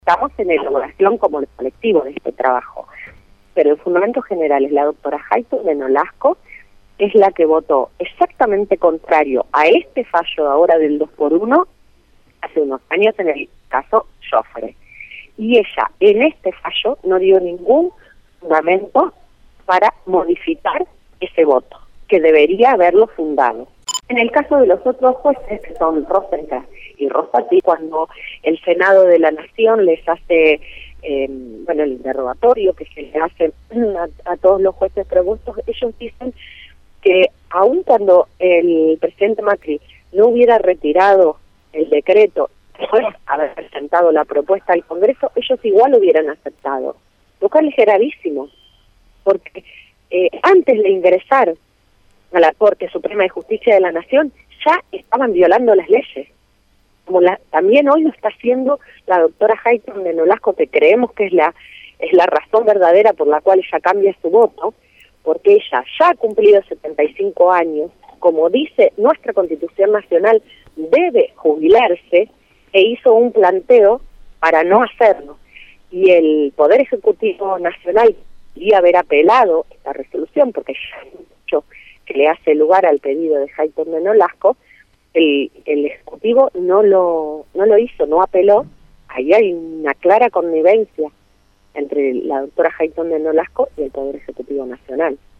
Estamos en elaboración como el colectivo de este trabajo, pero en fundamentos generales la doctora Hayton de Nolasco es la que votó exactamente contrario a este fallo ahora del 2x1 hace unos años en el caso Joffre. Y ella en este fallo no dio ningún fundamento para modificar ese voto, que debería haberlo fundado. En el caso de los otros jueces, que son Rosenthal y Rosati, cuando el Senado de la Nación les hace el interrogatorio que se le hace a todos los jueces propuestos, ellos dicen que aun cuando el presidente Macri no hubiera retirado el decreto después de haber presentado la propuesta al Congreso, ellos igual lo hubieran aceptado, lo cual es gravísimo, porque antes de ingresar a la Corte Suprema de Justicia de la Nación ya estaban violando las leyes, como también hoy lo está haciendo la doctora Hayton de Nolasco, que creemos que es la razón verdadera por la cual ella cambia su voto, porque ella ya ha cumplido 75 años, como dice nuestra Constitución Nacional, debe jubilarse, e hizo un planteo para no hacerlo. Y el Poder Ejecutivo Nacional debería haber apelado esta resolución, porque ya hay mucho que le hace lugar al pedido de Hayton de Nolasco. El Ejecutivo no lo hizo, no apeló. Ahí hay una clara connivencia entre la doctora Hayton de Nolasco y el Poder Ejecutivo Nacional.